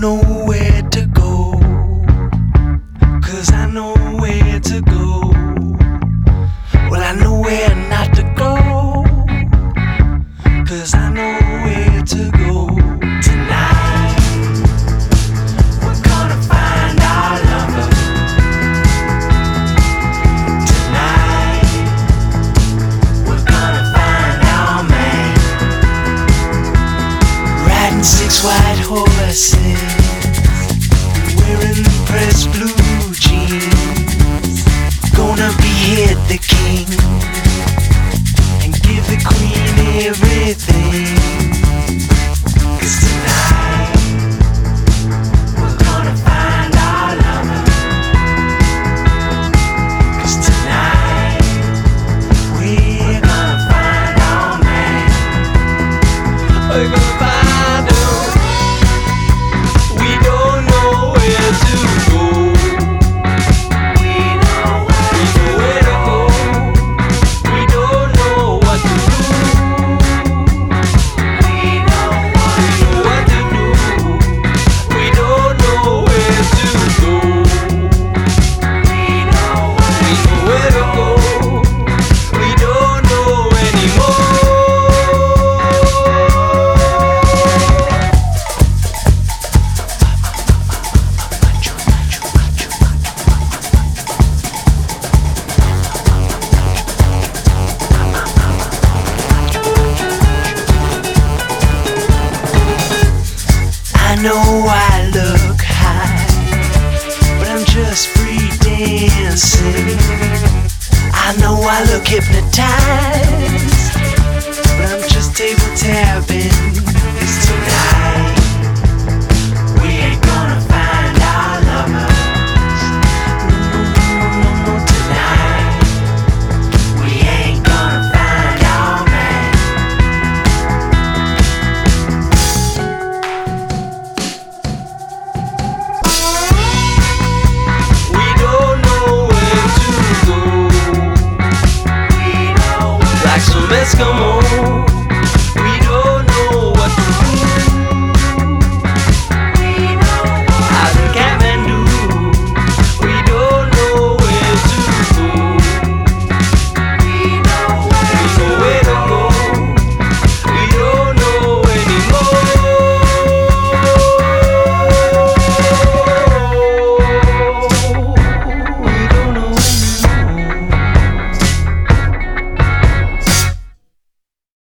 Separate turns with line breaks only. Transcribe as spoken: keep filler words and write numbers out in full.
know where to go, 'cause I know where to go. Well, I know where not to go, 'cause I know where to go. Tonight we're gonna find our lover. Tonight we're gonna find our man, riding six white horses, wearing pressed blue jeans. Gonna behead the king and give the queen everything. 'Cause tonight we're gonna find our lover. 'Cause tonight we're gonna find our man. We're gonna find him. We don't know where to go. We know where to go. We don't know what to do. We know what to do. We don't know where to go. We know where to go. We don't know anymore. I know I look high, but I'm just free dancing. I know I look hypnotized, but I'm just table tapping. It's tonight we ain't gonna find our lovers. No, no, no, no, no, tonight we ain't gonna find our man. We don't know where to go. We know like some Eskimos.